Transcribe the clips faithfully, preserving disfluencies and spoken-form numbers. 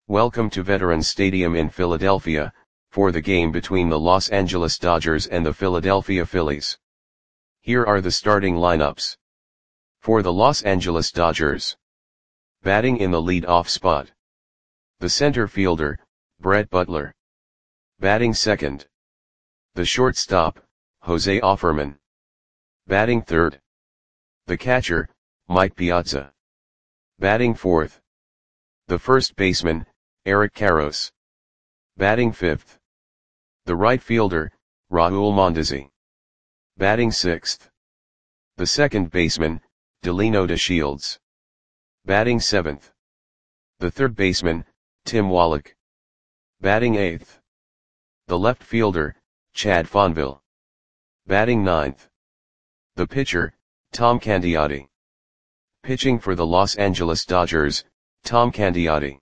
Welcome to Veterans Stadium in Philadelphia, for the game between the Los Angeles Dodgers and the Philadelphia Phillies. Here are the starting lineups. For the Los Angeles Dodgers. Batting in the lead-off spot. The center fielder, Brett Butler. Batting second. The shortstop, Jose Offerman. Batting third. The catcher, Mike Piazza. Batting fourth. The first baseman, Eric Karros. Batting fifth. The right fielder, Raul Mondesi. Batting sixth. The second baseman, Delino DeShields. Batting seventh. The third baseman, Tim Wallach. Batting eighth. The left fielder, Chad Fonville. Batting ninth. The pitcher, Tom Candiotti. Pitching for the Los Angeles Dodgers, Tom Candiotti.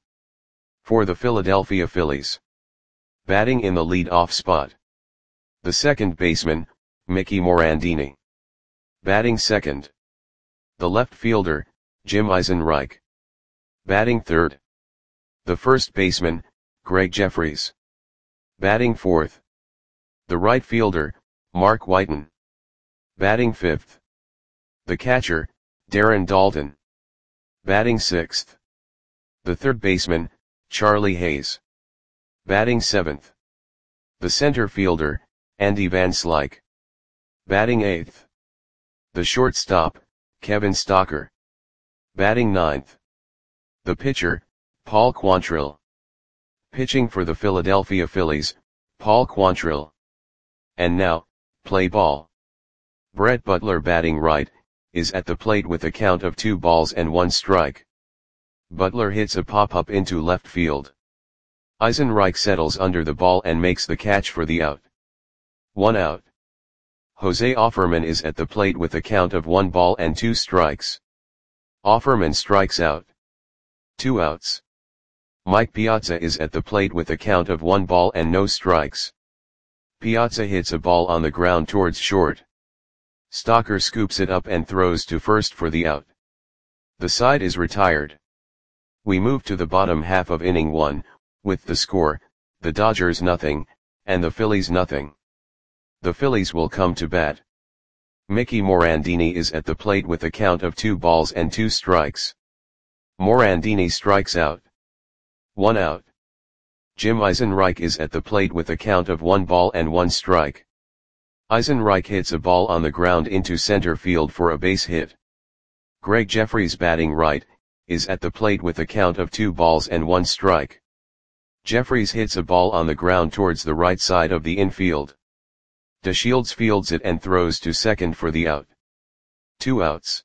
For the Philadelphia Phillies. Batting in the lead-off spot. The second baseman, Mickey Morandini. Batting second. The left fielder, Jim Eisenreich. Batting third. The first baseman, Greg Jeffries. Batting fourth. The right fielder, Mark Whiten. Batting fifth. The catcher, Darren Daulton. Batting sixth. The third baseman, Charlie Hayes. Batting seventh. The center fielder, Andy Van Slyke. Batting eighth. The shortstop, Kevin Stocker. Batting ninth. The pitcher, Paul Quantrill. Pitching for the Philadelphia Phillies, Paul Quantrill. And now, play ball. Brett Butler batting right, is at the plate with a count of two balls and one strike. Butler hits a pop-up into left field. Eisenreich settles under the ball and makes the catch for the out. One out. Jose Offerman is at the plate with a count of one ball and two strikes. Offerman strikes out. Two outs. Mike Piazza is at the plate with a count of one ball and no strikes. Piazza hits a ball on the ground towards short. Stocker scoops it up and throws to first for the out. The side is retired. We move to the bottom half of inning one, with the score, the Dodgers nothing, and the Phillies nothing. The Phillies will come to bat. Mickey Morandini is at the plate with a count of two balls and two strikes. Morandini strikes out. One out. Jim Eisenreich is at the plate with a count of one ball and one strike. Eisenreich hits a ball on the ground into center field for a base hit. Greg Jeffries batting right, is at the plate with a count of two balls and one strike. Jeffries hits a ball on the ground towards the right side of the infield. DeShields fields it and throws to second for the out. Two outs.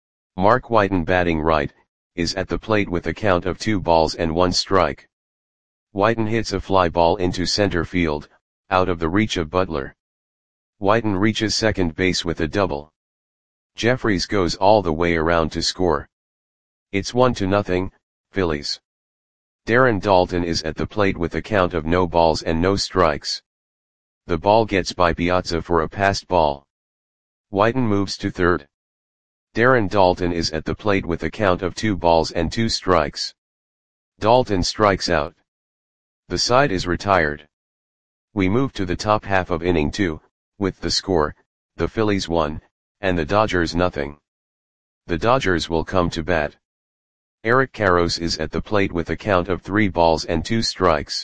Mark Whiten batting right, is at the plate with a count of two balls and one strike. Whiten hits a fly ball into center field, out of the reach of Butler. Whiten reaches second base with a double. Jeffries goes all the way around to score. It's one to nothing, Phillies. Darren Daulton is at the plate with a count of no balls and no strikes. The ball gets by Piazza for a passed ball. Whiten moves to third. Darren Daulton is at the plate with a count of two balls and two strikes. Daulton strikes out. The side is retired. We move to the top half of inning two, with the score, the Phillies one, and the Dodgers nothing. The Dodgers will come to bat. Eric Karros is at the plate with a count of three balls and two strikes.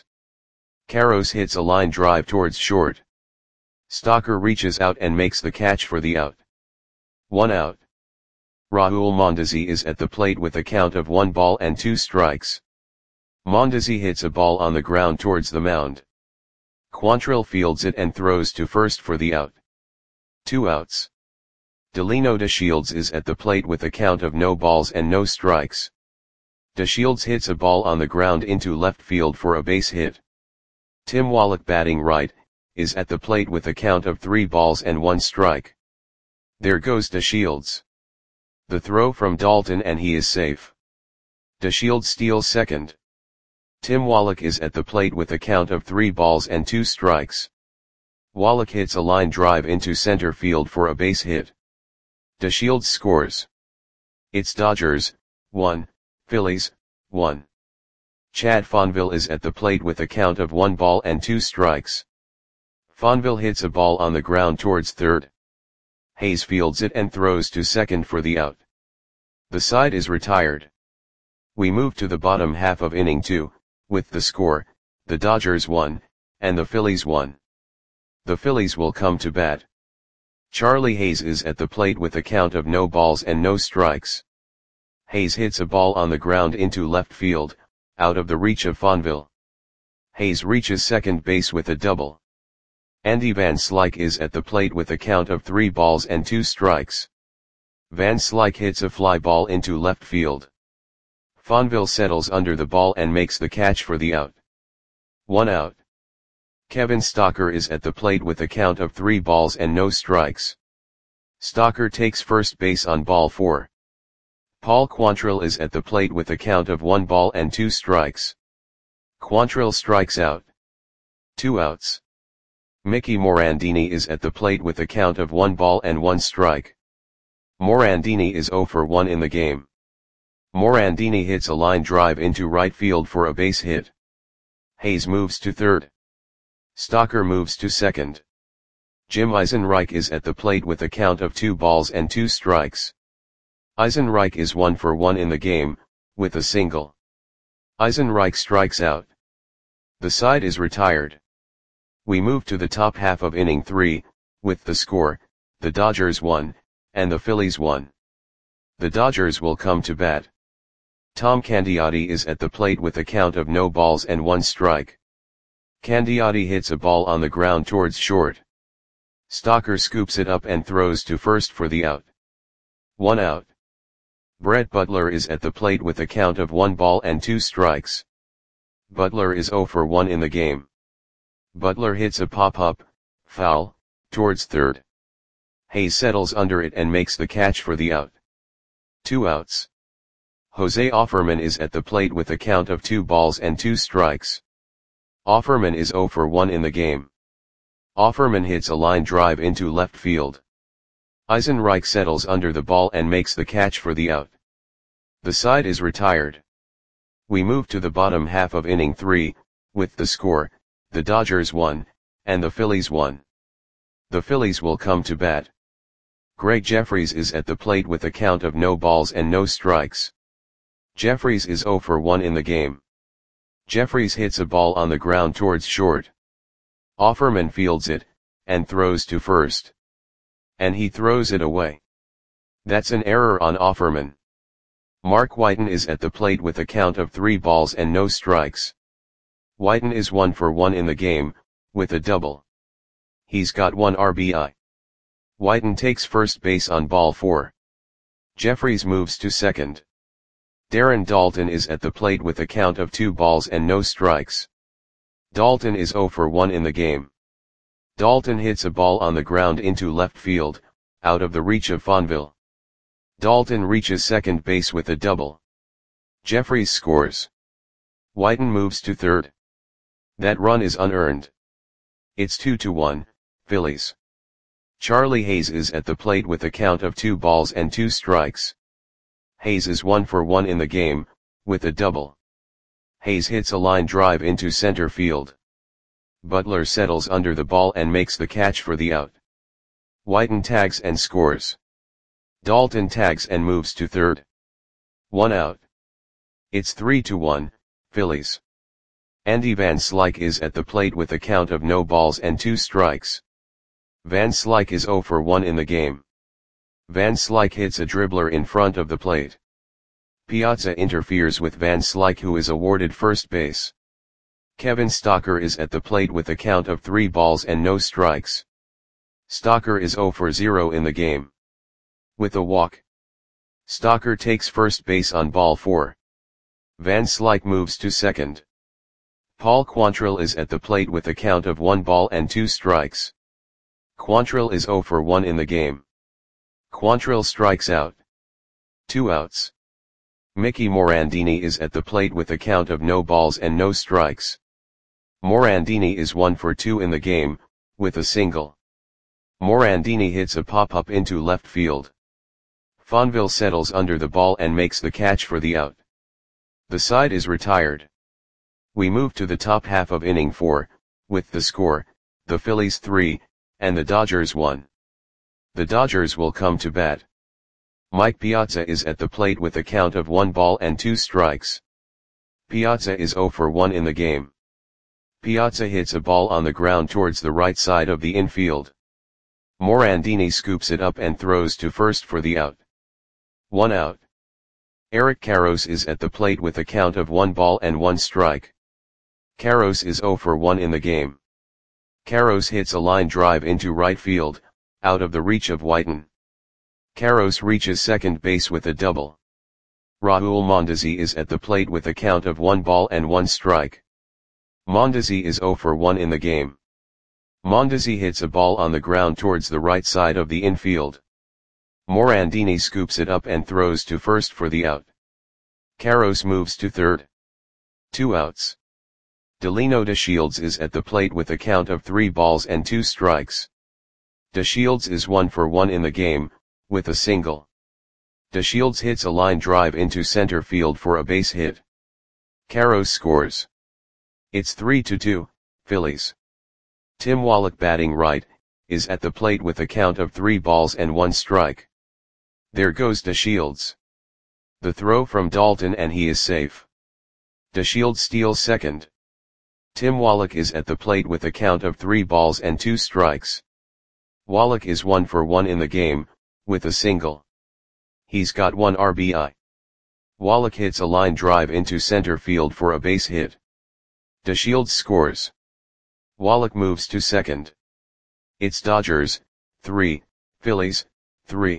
Karros hits a line drive towards short. Stocker reaches out and makes the catch for the out. One out. Raul Mondesi is at the plate with a count of one ball and two strikes. Mondesi hits a ball on the ground towards the mound. Quantrill fields it and throws to first for the out. Two outs. Delino DeShields is at the plate with a count of no balls and no strikes. DeShields hits a ball on the ground into left field for a base hit. Tim Wallach batting right, is at the plate with a count of three balls and one strike. There goes DeShields. The throw from Daulton and he is safe. DeShields steals second. Tim Wallach is at the plate with a count of three balls and two strikes. Wallach hits a line drive into center field for a base hit. DeShields scores. It's Dodgers, one, Phillies, one. Chad Fonville is at the plate with a count of one ball and two strikes. Fonville hits a ball on the ground towards third. Hayes fields it and throws to second for the out. The side is retired. We move to the bottom half of inning two, with the score, the Dodgers won, and the Phillies won. The Phillies will come to bat. Charlie Hayes is at the plate with a count of no balls and no strikes. Hayes hits a ball on the ground into left field, out of the reach of Fonville. Hayes reaches second base with a double. Andy Van Slyke is at the plate with a count of three balls and two strikes. Van Slyke hits a fly ball into left field. Fonville settles under the ball and makes the catch for the out. One out. Kevin Stocker is at the plate with a count of three balls and no strikes. Stocker takes first base on ball four. Paul Quantrill is at the plate with a count of one ball and two strikes. Quantrill strikes out. Two outs. Mickey Morandini is at the plate with a count of one ball and one strike. Morandini is oh for one in the game. Morandini hits a line drive into right field for a base hit. Hayes moves to third. Stocker moves to second. Jim Eisenreich is at the plate with a count of two balls and two strikes. Eisenreich is one for one in the game, with a single. Eisenreich strikes out. The side is retired. We move to the top half of inning three, with the score, the Dodgers won, and the Phillies won. The Dodgers will come to bat. Tom Candiotti is at the plate with a count of no balls and one strike. Candiotti hits a ball on the ground towards short. Stocker scoops it up and throws to first for the out. One out. Brett Butler is at the plate with a count of one ball and two strikes. Butler is oh for one in the game. Butler hits a pop-up, foul, towards third. Hayes settles under it and makes the catch for the out. Two outs. Jose Offerman is at the plate with a count of two balls and two strikes. Offerman is oh for one in the game. Offerman hits a line drive into left field. Eisenreich settles under the ball and makes the catch for the out. The side is retired. We move to the bottom half of inning three, with the score, the Dodgers won, and the Phillies won. The Phillies will come to bat. Greg Jeffries is at the plate with a count of no balls and no strikes. Jeffries is oh for one in the game. Jeffries hits a ball on the ground towards short. Offerman fields it, and throws to first. And he throws it away. That's an error on Offerman. Mark Whiten is at the plate with a count of three balls and no strikes. Whiten is one for one in the game, with a double. He's got one R B I. Whiten takes first base on ball four. Jeffries moves to second. Darren Daulton is at the plate with a count of two balls and no strikes. Daulton is oh for one in the game. Daulton hits a ball on the ground into left field, out of the reach of Fonville. Daulton reaches second base with a double. Jeffries scores. Whiten moves to third. That run is unearned. It's two to one, Phillies. Charlie Hayes is at the plate with a count of two balls and two strikes. Hayes is one for one in the game, with a double. Hayes hits a line drive into center field. Butler settles under the ball and makes the catch for the out. Whiten tags and scores. Daulton tags and moves to third. One out. It's three to one, Phillies. Andy Van Slyke is at the plate with a count of no balls and two strikes. Van Slyke is oh for one in the game. Van Slyke hits a dribbler in front of the plate. Piazza interferes with Van Slyke, who is awarded first base. Kevin Stocker is at the plate with a count of three balls and no strikes. Stocker is oh for zero in the game. With a walk. Stocker takes first base on ball four. Van Slyke moves to second. Paul Quantrill is at the plate with a count of one ball and two strikes. Quantrill is oh for one in the game. Quantrill strikes out. Two outs. Mickey Morandini is at the plate with a count of no balls and no strikes. Morandini is one for two in the game, with a single. Morandini hits a pop-up into left field. Fonville settles under the ball and makes the catch for the out. The side is retired. We move to the top half of inning four, with the score, the Phillies three, and the Dodgers one. The Dodgers will come to bat. Mike Piazza is at the plate with a count of one ball and two strikes. Piazza is zero for one in the game. Piazza hits a ball on the ground towards the right side of the infield. Morandini scoops it up and throws to first for the out. One out. Eric Karros is at the plate with a count of one ball and one strike. Karros is zero for one in the game. Karros hits a line drive into right field, out of the reach of Whiten. Karros reaches second base with a double. Raul Mondesi is at the plate with a count of one ball and one strike. Mondesi is zero for one in the game. Mondesi hits a ball on the ground towards the right side of the infield. Morandini scoops it up and throws to first for the out. Karros moves to third. Two outs. Delino DeShields is at the plate with a count of three balls and two strikes. DeShields is one for one in the game, with a single. DeShields hits a line drive into center field for a base hit. Karros scores. It's three to two, Phillies. Tim Wallach, batting right, is at the plate with a count of three balls and one strike. There goes DeShields. The throw from Dalton and he is safe. DeShields steals second. Tim Wallach is at the plate with a count of three balls and two strikes. Wallach is one for one in the game, with a single. He's got one R B I. Wallach hits a line drive into center field for a base hit. DeShields scores. Wallach moves to second. It's Dodgers, three, Phillies, three.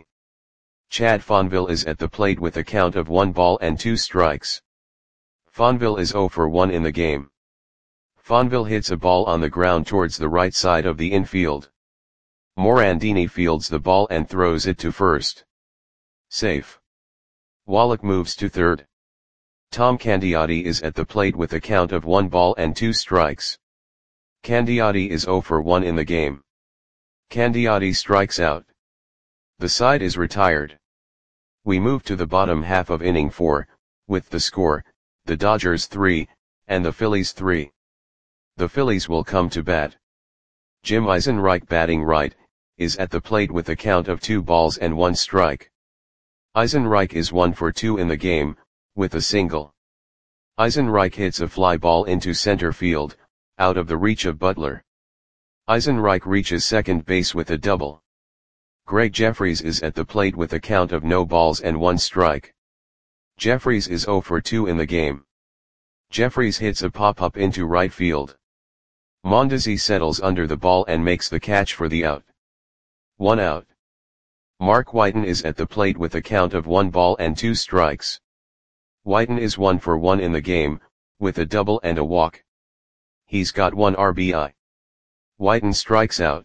Chad Fonville is at the plate with a count of one ball and two strikes. Fonville is zero for one in the game. Fonville hits a ball on the ground towards the right side of the infield. Morandini fields the ball and throws it to first. Safe. Wallach moves to third. Tom Candiotti is at the plate with a count of one ball and two strikes. Candiotti is zero for one in the game. Candiotti strikes out. The side is retired. We move to the bottom half of inning four, with the score, the Dodgers three, and the Phillies three. The Phillies will come to bat. Jim Eisenreich, batting right, is at the plate with a count of two balls and one strike. Eisenreich is one for two in the game, with a single. Eisenreich hits a fly ball into center field, out of the reach of Butler. Eisenreich reaches second base with a double. Greg Jeffries is at the plate with a count of no balls and one strike. Jeffries is zero for two in the game. Jeffries hits a pop-up into right field. Mondesi settles under the ball and makes the catch for the out. One out. Mark Whiten is at the plate with a count of one ball and two strikes. Whiten is one for one in the game, with a double and a walk. He's got one R B I. Whiten strikes out.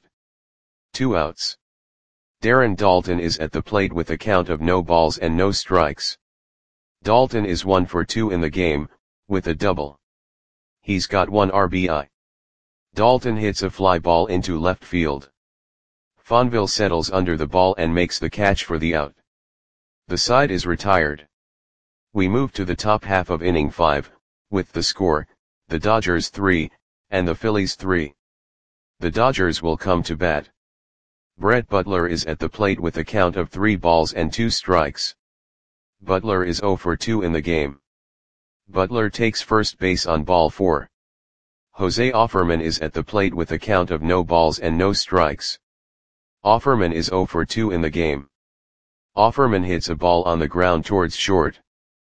Two outs. Darren Daulton is at the plate with a count of no balls and no strikes. Daulton is one for two in the game, with a double. He's got one R B I. Daulton hits a fly ball into left field. Fonville settles under the ball and makes the catch for the out. The side is retired. We move to the top half of inning five, with the score, the Dodgers three, and the Phillies three. The Dodgers will come to bat. Brett Butler is at the plate with a count of three balls and two strikes. Butler is zero for two in the game. Butler takes first base on ball four. Jose Offerman is at the plate with a count of no balls and no strikes. Offerman is zero for two in the game. Offerman hits a ball on the ground towards short.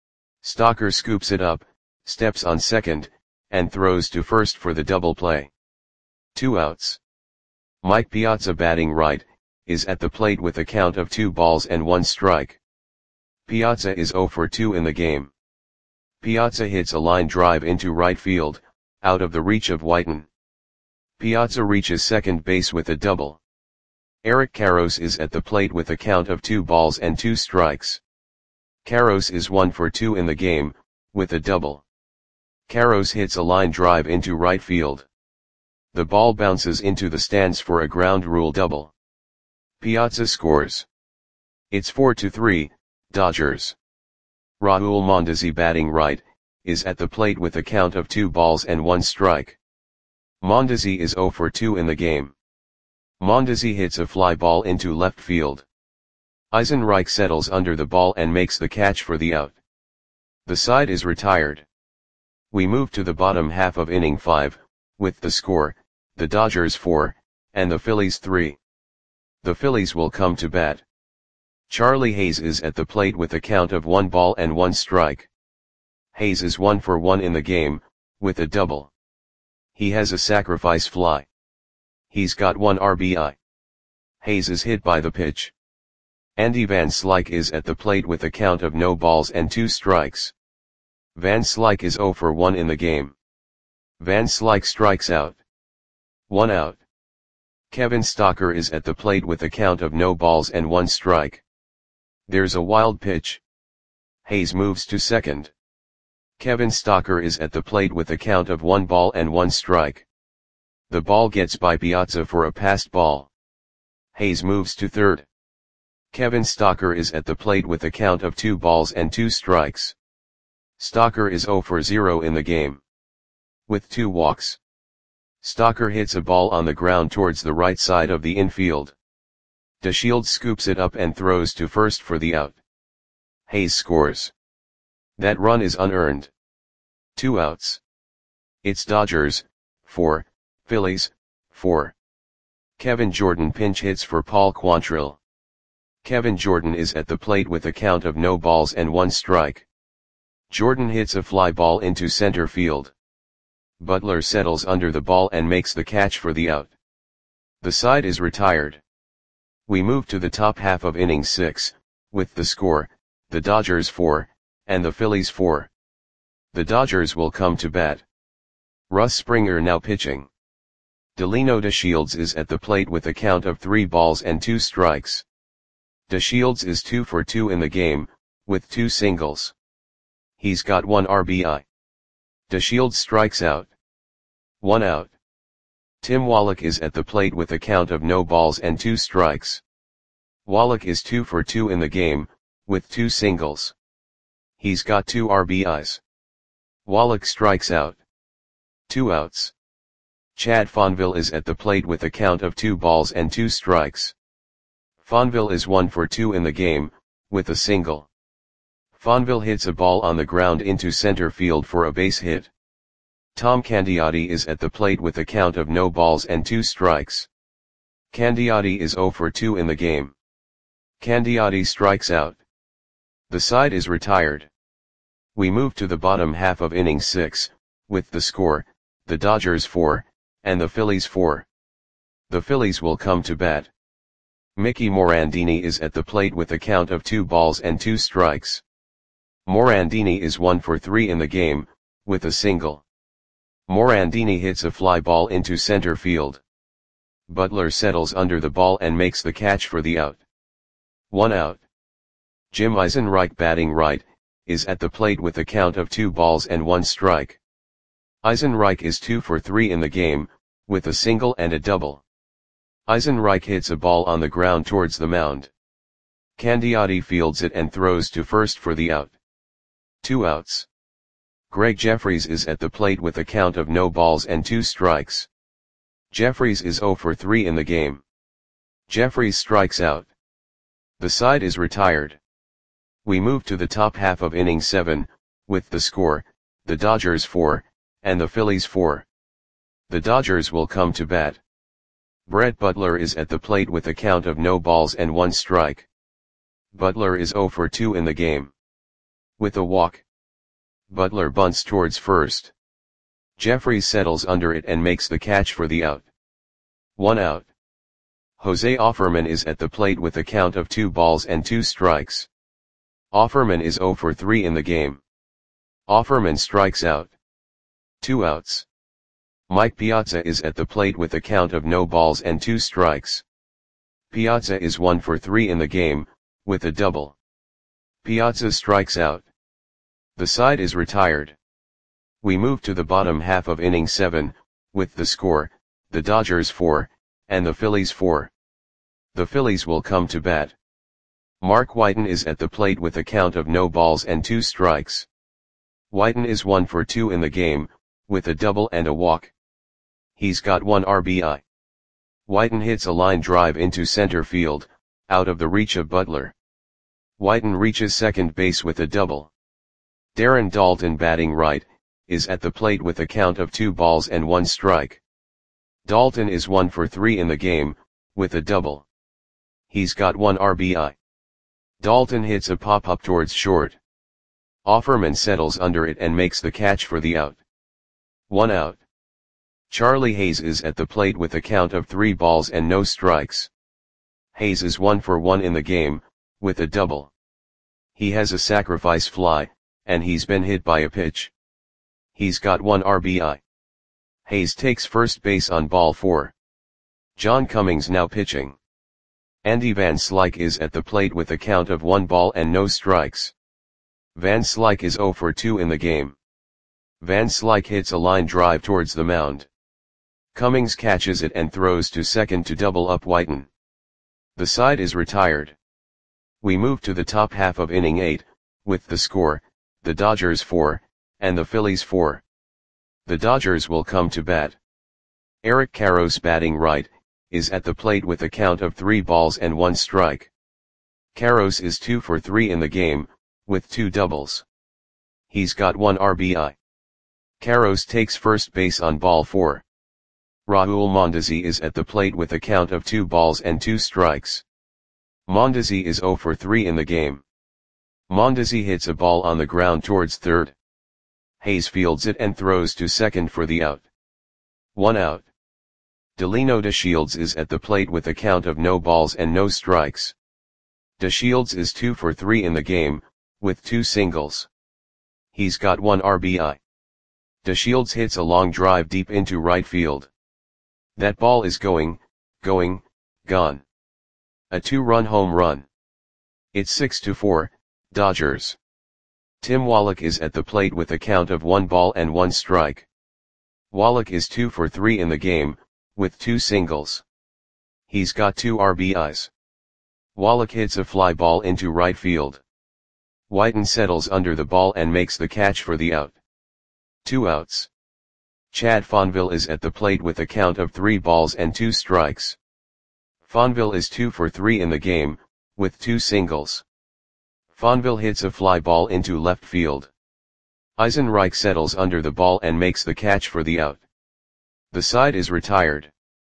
Stocker scoops it up, steps on second, and throws to first for the double play. Two outs. Mike Piazza, batting right, is at the plate with a count of two balls and one strike. Piazza is zero for two in the game. Piazza hits a line drive into right field, out of the reach of Whiten. Piazza reaches second base with a double. Eric Karros is at the plate with a count of two balls and two strikes. Karros is one for two in the game, with a double. Karros hits a line drive into right field. The ball bounces into the stands for a ground rule double. Piazza scores. It's four to three, Dodgers. Raul Mondesi, batting right, is at the plate with a count of two balls and one strike. Mondesi is zero for two in the game. Mondesi hits a fly ball into left field. Eisenreich settles under the ball and makes the catch for the out. The side is retired. We move to the bottom half of inning five, with the score, the Dodgers four, and the Phillies three. The Phillies will come to bat. Charlie Hayes is at the plate with a count of one ball and one strike. Hayes is one for one in the game, with a double. He has a sacrifice fly. He's got one R B I. Hayes is hit by the pitch. Andy Van Slyke is at the plate with a count of no balls and two strikes. Van Slyke is zero for one in the game. Van Slyke strikes out. One out. Kevin Stocker is at the plate with a count of no balls and one strike. There's a wild pitch. Hayes moves to second. Kevin Stocker is at the plate with a count of one ball and one strike. The ball gets by Piazza for a passed ball. Hayes moves to third. Kevin Stocker is at the plate with a count of two balls and two strikes. Stocker is zero for zero in the game. With two walks. Stocker hits a ball on the ground towards the right side of the infield. DeShields scoops it up and throws to first for the out. Hayes scores. That run is unearned. Two outs. It's Dodgers, four, Phillies, four. Kevin Jordan pinch hits for Paul Quantrill. Kevin Jordan is at the plate with a count of no balls and one strike. Jordan hits a fly ball into center field. Butler settles under the ball and makes the catch for the out. The side is retired. We move to the top half of inning six, with the score, the Dodgers four, and the Phillies four. The Dodgers will come to bat. Russ Springer now pitching. Delino DeShields is at the plate with a count of three balls and two strikes. DeShields is two for two in the game, with two singles. He's got one R B I. DeShields strikes out. One out. Tim Wallach is at the plate with a count of no balls and two strikes. Wallach is two for two in the game, with two singles. He's got two R B Is. Wallach strikes out. Two outs. Chad Fonville is at the plate with a count of two balls and two strikes. Fonville is one for two in the game, with a single. Fonville hits a ball on the ground into center field for a base hit. Tom Candiotti is at the plate with a count of no balls and two strikes. Candiotti is zero for two in the game. Candiotti strikes out. The side is retired. We move to the bottom half of inning six, with the score, the Dodgers four, and the Phillies four. The Phillies will come to bat. Mickey Morandini is at the plate with a count of two balls and two strikes. Morandini is one for three in the game, with a single. Morandini hits a fly ball into center field. Butler settles under the ball and makes the catch for the out. One out. Jim Eisenreich batting right, is at the plate with a count of two balls and one strike. Eisenreich is two for three in the game, with a single and a double. Eisenreich hits a ball on the ground towards the mound. Candiotti fields it and throws to first for the out. Two outs. Greg Jeffries is at the plate with a count of no balls and two strikes. Jeffries is zero for three in the game. Jeffries strikes out. The side is retired. We move to the top half of inning seven, with the score, the Dodgers four, and the Phillies four. The Dodgers will come to bat. Brett Butler is at the plate with a count of no balls and one strike. Butler is zero for two in the game. With a walk. Butler bunts towards first. Jeffries settles under it and makes the catch for the out. One out. Jose Offerman is at the plate with a count of two balls and two strikes. Offerman is zero for three in the game. Offerman strikes out. Two outs. Mike Piazza is at the plate with a count of no balls and two strikes. Piazza is one for three in the game, with a double. Piazza strikes out. The side is retired. We move to the bottom half of inning seven, with the score, the Dodgers four, and the Phillies four. The Phillies will come to bat. Mark Whiten is at the plate with a count of no balls and two strikes. Whiten is one for two in the game, with a double and a walk. He's got one R B I. Whiten hits a line drive into center field, out of the reach of Butler. Whiten reaches second base with a double. Darren Daulton, batting right, is at the plate with a count of two balls and one strike. Daulton is one for three in the game, with a double. He's got one R B I. Daulton hits a pop-up towards short. Offerman settles under it and makes the catch for the out. One out. Charlie Hayes is at the plate with a count of three balls and no strikes. Hayes is one for one in the game, with a double. He has a sacrifice fly, and he's been hit by a pitch. He's got one R B I. Hayes takes first base on ball four. John Cummings now pitching. Andy Van Slyke is at the plate with a count of one ball and no strikes. Van Slyke is zero for two in the game. Van Slyke hits a line drive towards the mound. Cummings catches it and throws to second to double up Whiten. The side is retired. We move to the top half of inning eight, with the score, the Dodgers four, and the Phillies four. The Dodgers will come to bat. Eric Karros, batting right, is at the plate with a count of three balls and one strike. Karros is two for three in the game, with two doubles. He's got one R B I. Karros takes first base on ball four. Raul Mondesi is at the plate with a count of two balls and two strikes. Mondesi is zero for three in the game. Mondesi hits a ball on the ground towards third. Hayes fields it and throws to second for the out. One out. Delino DeShields is at the plate with a count of no balls and no strikes. DeShields is two for three in the game, with two singles. He's got one R B I. DeShields hits a long drive deep into right field. That ball is going, going, gone. A two-run home run. It's six to four, Dodgers. Tim Wallach is at the plate with a count of one ball and one strike. Wallach is two for three in the game, with two singles. He's got two R B Is. Wallach hits a fly ball into right field. Whiten settles under the ball and makes the catch for the out. Two outs. Chad Fonville is at the plate with a count of three balls and two strikes. Fonville is two for three in the game, with two singles. Fonville hits a fly ball into left field. Eisenreich settles under the ball and makes the catch for the out. The side is retired.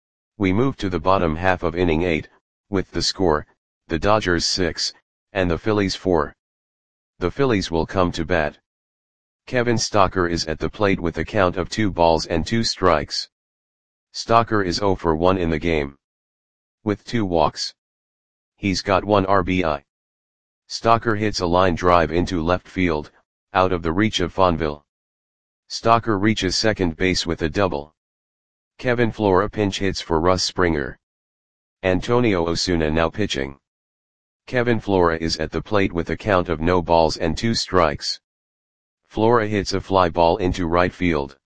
We move to the bottom half of inning eight, with the score, the Dodgers six, and the Phillies four. The Phillies will come to bat. Kevin Stocker is at the plate with a count of two balls and two strikes. Stocker is zero for one in the game, with two walks. He's got one R B I. Stocker hits a line drive into left field, out of the reach of Fonville. Stocker reaches second base with a double. Kevin Flora pinch hits for Russ Springer. Antonio Osuna now pitching. Kevin Flora is at the plate with a count of no balls and two strikes. Flora hits a fly ball into right field.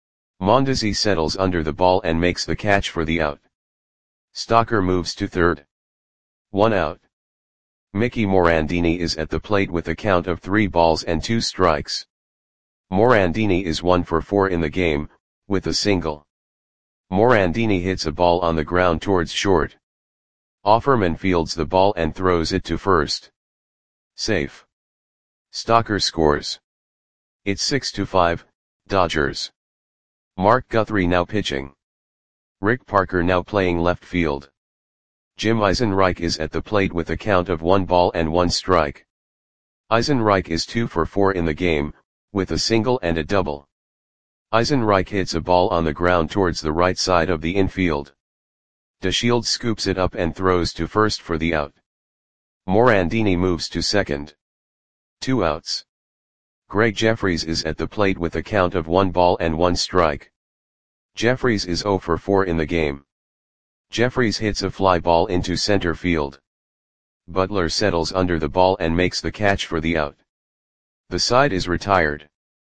Mondesi settles under the ball and makes the catch for the out. Stocker moves to third. One out. Mickey Morandini is at the plate with a count of three balls and two strikes. Morandini is one for four in the game, with a single. Morandini hits a ball on the ground towards short. Offerman fields the ball and throws it to first. Safe. Stocker scores. It's six to five, Dodgers. Mark Guthrie now pitching. Rick Parker now playing left field. Jim Eisenreich is at the plate with a count of one ball and one strike. Eisenreich is two for four in the game, with a single and a double. Eisenreich hits a ball on the ground towards the right side of the infield. DeShields scoops it up and throws to first for the out. Morandini moves to second. Two outs. Greg Jeffries is at the plate with a count of one ball and one strike. Jeffries is zero for four in the game. Jeffries hits a fly ball into center field. Butler settles under the ball and makes the catch for the out. The side is retired.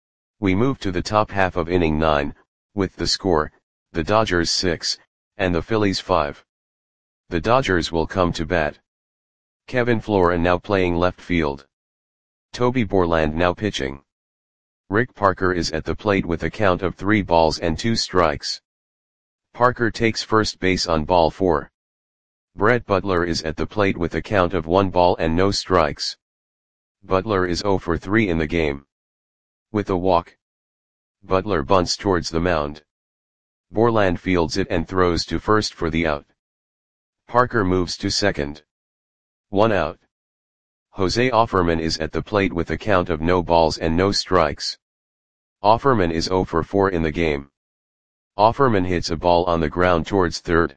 We move to the top half of inning nine, with the score, the Dodgers six, and the Phillies five. The Dodgers will come to bat. Kevin Flora now playing left field. Toby Borland now pitching. Rick Parker is at the plate with a count of three balls and two strikes. Parker takes first base on ball four. Brett Butler is at the plate with a count of one ball and no strikes. Butler is zero for three in the game. With a walk, Butler bunts towards the mound. Borland fields it and throws to first for the out. Parker moves to second. One out. Jose Offerman is at the plate with a count of no balls and no strikes. Offerman is zero for four in the game. Offerman hits a ball on the ground towards third.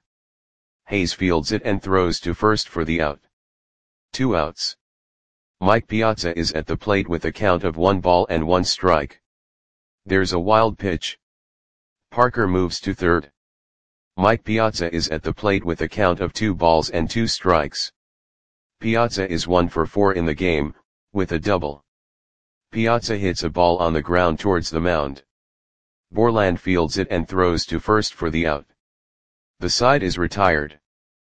Hayes fields it and throws to first for the out. Two outs. Mike Piazza is at the plate with a count of one ball and one strike. There's a wild pitch. Parker moves to third. Mike Piazza is at the plate with a count of two balls and two strikes. Piazza is one for four in the game, with a double. Piazza hits a ball on the ground towards the mound. Borland fields it and throws to first for the out. The side is retired.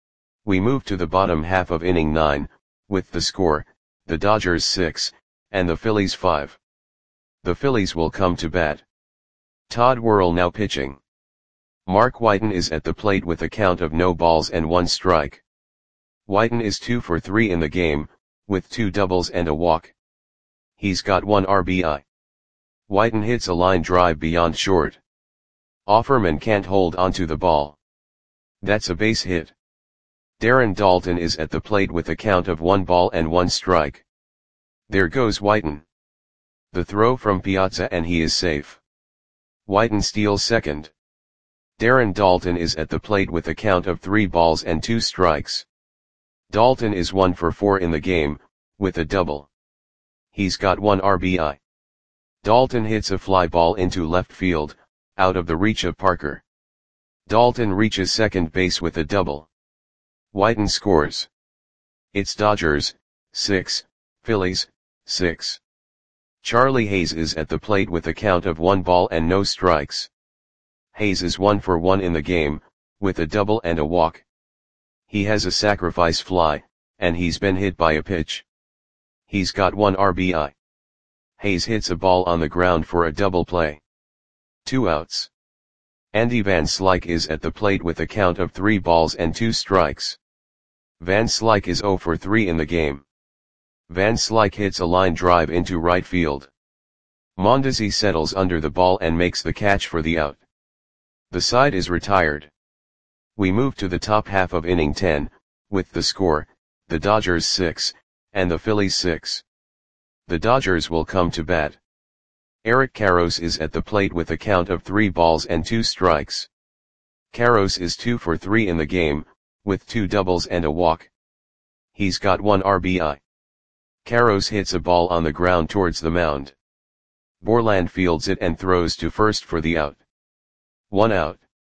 We move to the bottom half of inning nine, with the score, the Dodgers six, and the Phillies five. The Phillies will come to bat. Todd Worrell now pitching. Mark Whiten is at the plate with a count of no balls and one strike. Whiten is two for three in the game, with two doubles and a walk. He's got one R B I. Whiten hits a line drive beyond short. Offerman can't hold onto the ball. That's a base hit. Darren Daulton is at the plate with a count of one ball and one strike. There goes Whiten. The throw from Piazza and he is safe. Whiten steals second. Darren Daulton is at the plate with a count of three balls and two strikes. Daulton is one for four in the game, with a double. He's got one R B I. Daulton hits a fly ball into left field, out of the reach of Parker. Daulton reaches second base with a double. Whiten scores. It's Dodgers, six, Phillies, six. Charlie Hayes is at the plate with a count of one ball and no strikes. Hayes is one for one in the game, with a double and a walk. He has a sacrifice fly, and he's been hit by a pitch. He's got one R B I. Hayes hits a ball on the ground for a double play. Two outs. Andy Van Slyke is at the plate with a count of three balls and two strikes. Van Slyke is zero for three in the game. Van Slyke hits a line drive into right field. Mondesi settles under the ball and makes the catch for the out. The side is retired. We move to the top half of inning ten, with the score, the Dodgers six, and the Phillies six. The Dodgers will come to bat. Eric Karros is at the plate with a count of three balls and two strikes. Karros is two for three in the game, with two doubles and a walk. He's got one R B I. Karros hits a ball on the ground towards the mound. Borland fields it and throws to first for the out. One out.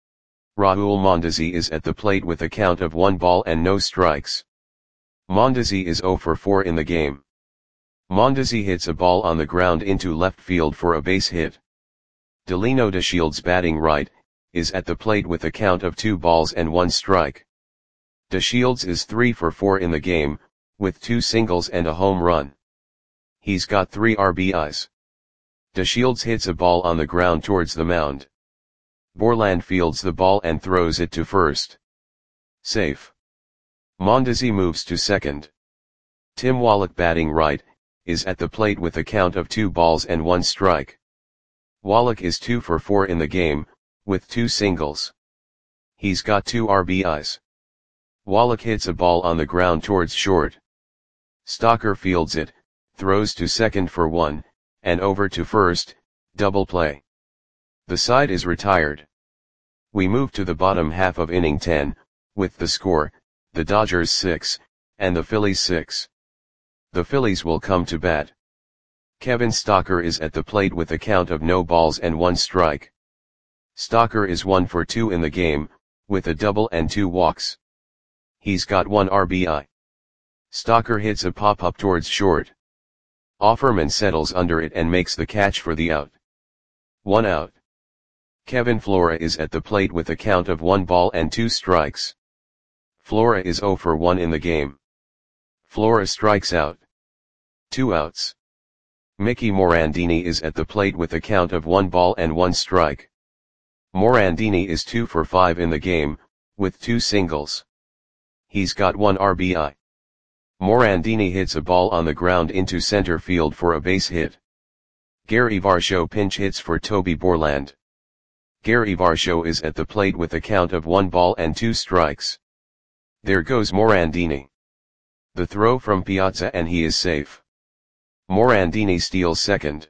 Raul Mondesi is at the plate with a count of one ball and no strikes. Mondesi is zero for four in the game. Mondesi hits a ball on the ground into left field for a base hit. Delino DeShields, batting right, is at the plate with a count of two balls and one strike. DeShields is three for four in the game, with two singles and a home run. He's got three R B Is. DeShields hits a ball on the ground towards the mound. Borland fields the ball and throws it to first. Safe. Mondesi moves to second. Tim Wallach, batting right, is at the plate with a count of two balls and one strike. Wallach is two for four in the game, with two singles. He's got two R B Is. Wallach hits a ball on the ground towards short. Stalker fields it, throws to second for one, and over to first, double play. The side is retired. We move to the bottom half of inning ten, with the score, the Dodgers six, and the Phillies six. The Phillies will come to bat. Kevin Stalker is at the plate with a count of no balls and one strike. Stalker is one for two in the game, with a double and two walks. He's got one R B I. Stalker hits a pop-up towards short. Offerman settles under it and makes the catch for the out. One out. Kevin Flora is at the plate with a count of one ball and two strikes. Flora is zero for one in the game. Flora strikes out. Two outs. Mickey Morandini is at the plate with a count of one ball and one strike. Morandini is two for five in the game, with two singles. He's got one R B I. Morandini hits a ball on the ground into center field for a base hit. Gary Varsho pinch hits for Toby Borland. Gary Varsho is at the plate with a count of one ball and two strikes. There goes Morandini. The throw from Piazza and he is safe. Morandini steals second.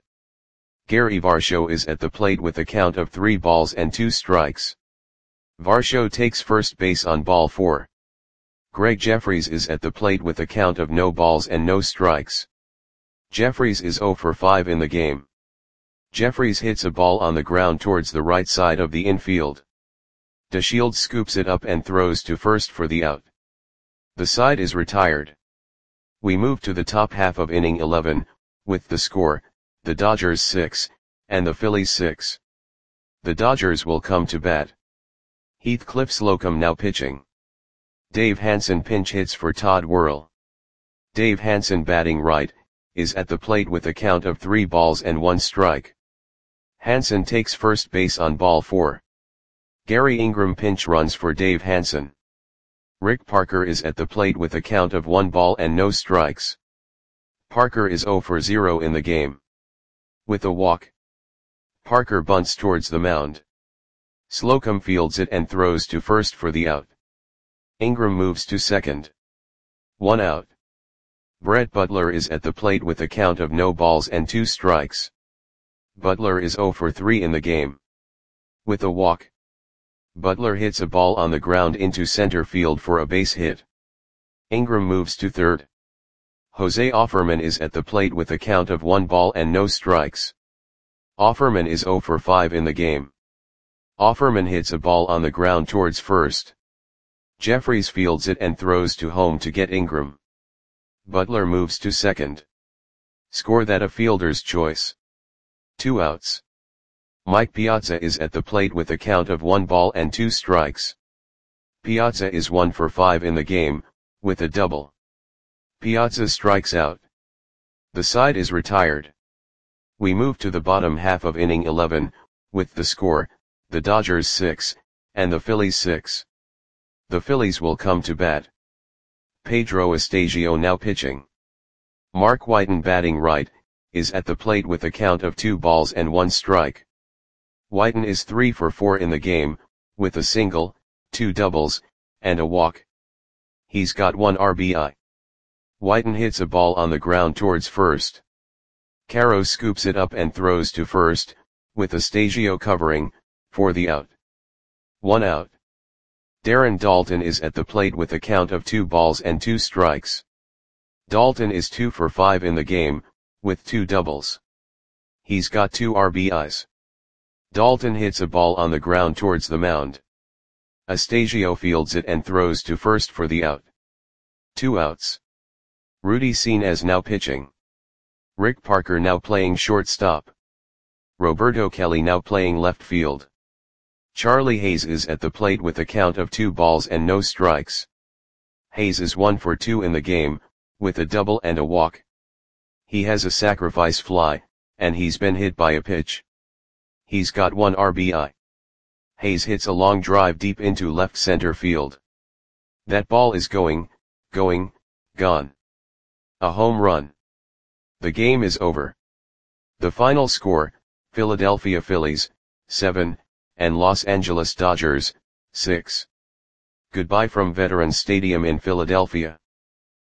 Gary Varsho is at the plate with a count of three balls and two strikes. Varsho takes first base on ball four. Greg Jeffries is at the plate with a count of no balls and no strikes. Jeffries is zero for five in the game. Jeffries hits a ball on the ground towards the right side of the infield. DeShields scoops it up and throws to first for the out. The side is retired. We move to the top half of inning eleven, with the score, the Dodgers six, and the Phillies six. The Dodgers will come to bat. Heathcliff Slocum now pitching. Dave Hansen pinch hits for Todd Worrell. Dave Hansen batting right, is at the plate with a count of three balls and one strike. Hansen takes first base on ball four. Gary Ingram pinch runs for Dave Hansen. Rick Parker is at the plate with a count of one ball and no strikes. Parker is zero for zero in the game. With a walk, Parker bunts towards the mound. Slocum fields it and throws to first for the out. Ingram moves to second. One out. Brett Butler is at the plate with a count of no balls and two strikes. Butler is zero for three in the game. With a walk, Butler hits a ball on the ground into center field for a base hit. Ingram moves to third. Jose Offerman is at the plate with a count of one ball and no strikes. Offerman is zero for five in the game. Offerman hits a ball on the ground towards first. Jeffries fields it and throws to home to get Ingram. Butler moves to second. Score that a fielder's choice. Two outs. Mike Piazza is at the plate with a count of one ball and two strikes. Piazza is one for five in the game, with a double. Piazza strikes out. The side is retired. We move to the bottom half of inning eleven, with the score, the Dodgers six, and the Phillies six. The Phillies will come to bat. Pedro Estagio now pitching. Mark Whiten batting right, is at the plate with a count of two balls and one strike. Whiten is three for four in the game, with a single, two doubles, and a walk. He's got one R B I. Whiten hits a ball on the ground towards first. Caro scoops it up and throws to first, with Estagio covering, for the out. One out. Darren Daulton is at the plate with a count of two balls and two strikes. Daulton is two for five in the game, with two doubles. He's got two R B Is. Daulton hits a ball on the ground towards the mound. Estagio fields it and throws to first for the out. Two outs. Rudy Senes now pitching. Rick Parker now playing shortstop. Roberto Kelly now playing left field. Charlie Hayes is at the plate with a count of two balls and no strikes. Hayes is one for two in the game, with a double and a walk. He has a sacrifice fly, and he's been hit by a pitch. He's got one R B I. Hayes hits a long drive deep into left center field. That ball is going, going, gone. A home run. The game is over. The final score, Philadelphia Phillies, seven, and Los Angeles Dodgers, six. Goodbye from Veterans Stadium in Philadelphia.